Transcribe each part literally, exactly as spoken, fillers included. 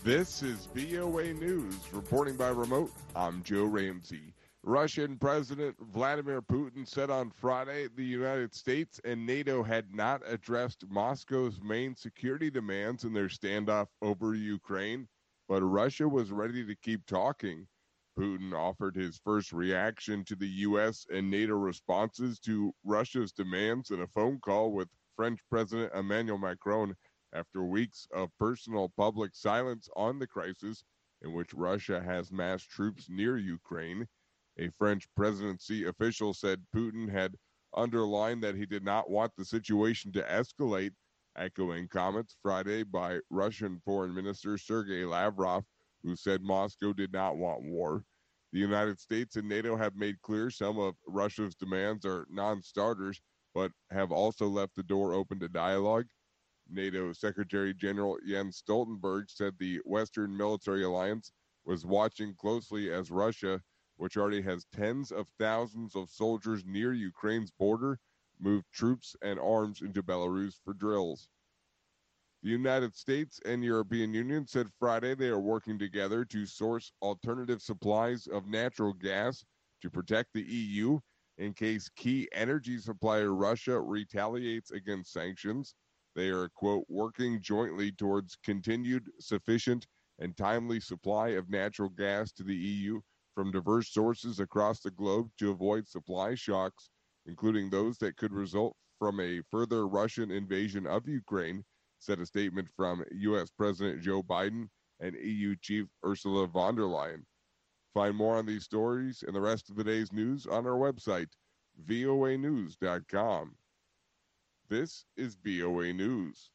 This is V O A News. Reporting by remote, I'm Joe Ramsey. Russian President Vladimir Putin said on Friday the United States and NATO had not addressed Moscow's main security demands in their standoff over Ukraine, but Russia was ready to keep talking. Putin offered his first reaction to the U S and NATO responses to Russia's demands in a phone call with French President Emmanuel Macron after weeks of personal public silence on the crisis in which Russia has massed troops near Ukraine. A French presidency official said Putin had underlined that he did not want the situation to escalate, echoing comments Friday by Russian Foreign Minister Sergei Lavrov, who said Moscow did not want war. The United States and NATO have made clear some of Russia's demands are non-starters, but have also left the door open to dialogue. NATO Secretary General Jens Stoltenberg said the Western military alliance was watching closely as Russia, which already has tens of thousands of soldiers near Ukraine's border, moved troops and arms into Belarus for drills. The United States and European Union said Friday they are working together to source alternative supplies of natural gas to protect the E U in case key energy supplier Russia retaliates against sanctions. They are, quote, working jointly towards continued, sufficient, and timely supply of natural gas to the E U from diverse sources across the globe to avoid supply shocks, including those that could result from a further Russian invasion of Ukraine, said a statement from U S President Joe Biden and E U Chief Ursula von der Leyen. Find more on these stories and the rest of the day's news on our website, V O A news dot com. This is V O A News.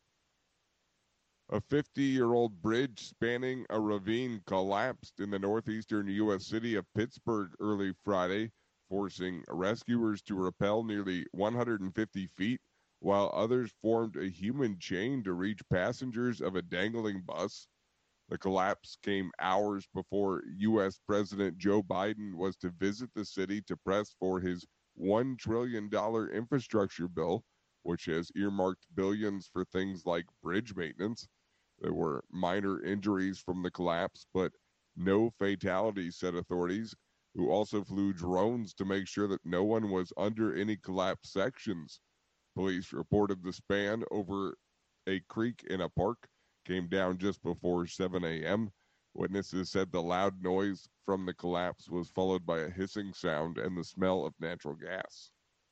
A fifty-year-old bridge spanning a ravine collapsed in the northeastern U S city of Pittsburgh early Friday, forcing rescuers to rappel nearly one hundred fifty feet, while others formed a human chain to reach passengers of a dangling bus. The collapse came hours before U S President Joe Biden was to visit the city to press for his one trillion dollars infrastructure bill, which has earmarked billions for things like bridge maintenance. There were minor injuries from the collapse, but no fatalities, said authorities, who also flew drones to make sure that no one was under any collapsed sections. Police reported the span over a creek in a park came down just before seven a.m. Witnesses said the loud noise from the collapse was followed by a hissing sound and the smell of natural gas.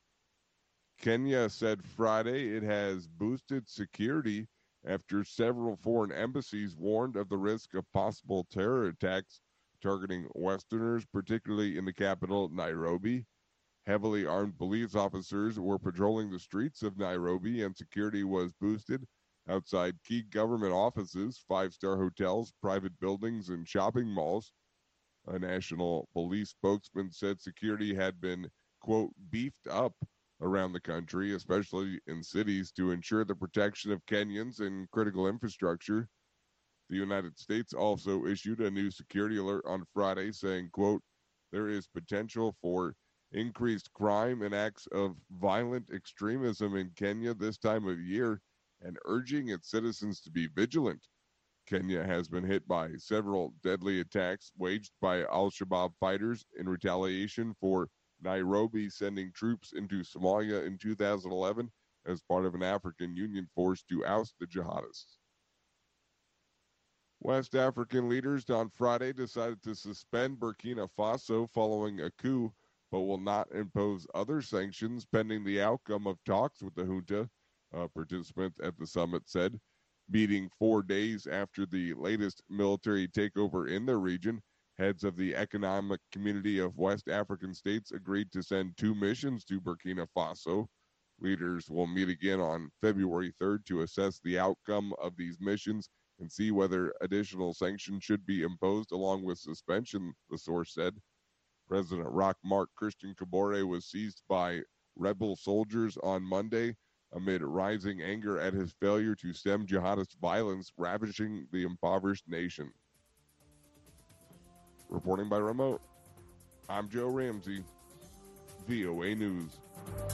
Kenya said Friday it has boosted security after several foreign embassies warned of the risk of possible terror attacks targeting Westerners, particularly in the capital, Nairobi. Heavily armed police officers were patrolling the streets of Nairobi, and security was boosted outside key government offices, five-star hotels, private buildings, and shopping malls. A national police spokesman said security had been, quote, beefed up around the country, especially in cities, to ensure the protection of Kenyans and critical infrastructure. The United States also issued a new security alert on Friday saying, quote, there is potential for increased crime and acts of violent extremism in Kenya this time of year, and urging its citizens to be vigilant. Kenya has been hit by several deadly attacks waged by al-Shabaab fighters in retaliation for Nairobi sending troops into Somalia in two thousand eleven as part of an African Union force to oust the jihadists. West African leaders on Friday decided to suspend Burkina Faso following a coup, but will not impose other sanctions pending the outcome of talks with the junta, a participant at the summit said. Meeting four days after the latest military takeover in the region, heads of the Economic Community of West African States agreed to send two missions to Burkina Faso. Leaders will meet again on February third to assess the outcome of these missions and see whether additional sanctions should be imposed along with suspension, the source said. President Roch Marc Christian Kabore was seized by rebel soldiers on Monday amid rising anger at his failure to stem jihadist violence ravaging the impoverished nation. Reporting by remote, I'm Joe Ramsey, V O A News.